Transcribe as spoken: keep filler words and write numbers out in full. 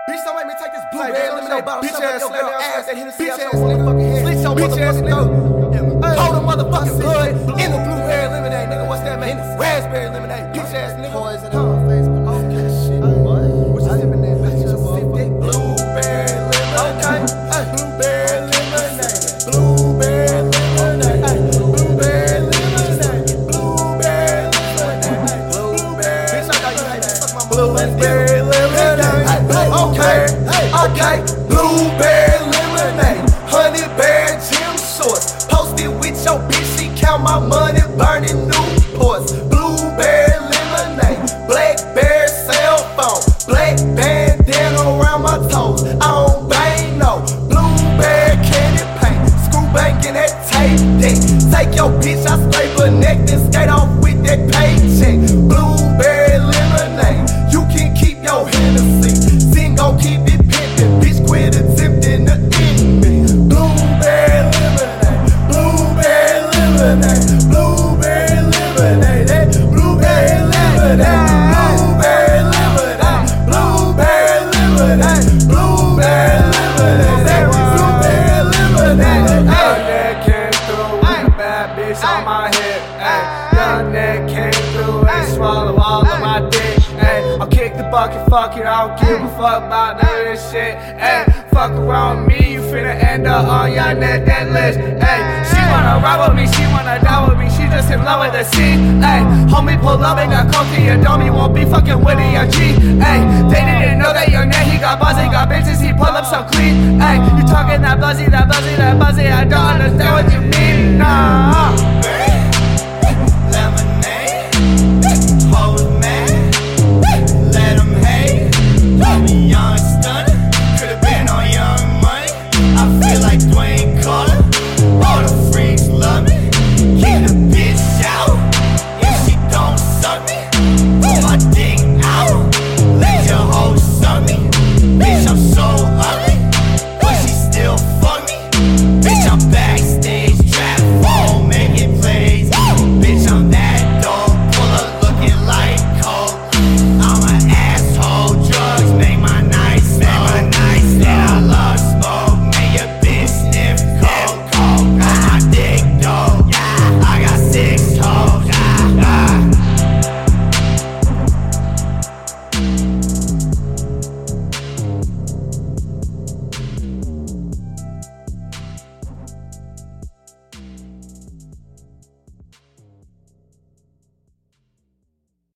Bitch, don't make me take this blueberry lemonade bottle, bitch shove up ass your girl nigga, ass, that Hennessy bitch out ass your motherfucking head. Slit your Bitch ass motherfucking throat. Hold the motherfucking blood in the blueberry lemonade, nigga. What's that, man? Raspberry lemonade, bitch ass nigga. Poison on my face, but okay, shit, boy. What you sippin' that? Bitch, you sip that blueberry lemonade. Blueberry lemonade. Blueberry lemonade. Blueberry lemonade. Blueberry lemonade. Blueberry. Bitch, I got you like that. Fuck my blueberry lemonade. Okay, okay. Blueberry lemonade. Honey bear gym shorts. Posted with your bitch, she count my money, burning Newports. Blueberry lemonade. Blackberry cell phone. Black bandana around my toes. I don't bang no. Blueberry candy paint. Screw banking that tape deck. Take your bitch, I scrape her neck, then skate off with that paycheck. Blueberry lemonade. You can keep your Hennessy. Sin gon' keep it pimpin'. Bitch, quit attempting to end me. Blueberry lemonade. Blueberry lemonade. Blueberry lemonade. That blueberry lemonade. Blueberry lemonade. Blueberry lemonade. Blueberry lemonade. That blueberry lemonade. Young nigga came through with a bad bitch on my hip. Ay, young nigga came through and swallow all of my dick. Ay, I'll kick the bucket, fuck it, I don't give a fuck about none of this shit. Ay, fuck around me, you finna end up on your net that list. Ay, she wanna ride with me, she wanna die with me, she just in love with the scene. Ay, homie pull up and got coke to your dome, he won't be fucking with a G. Ay, they didn't know that young nigga, he got buzzy, got bitches, he pull up so clean. Ay, you talking that buzzy, that buzzy, that buzzy, I don't understand what you mean, nah.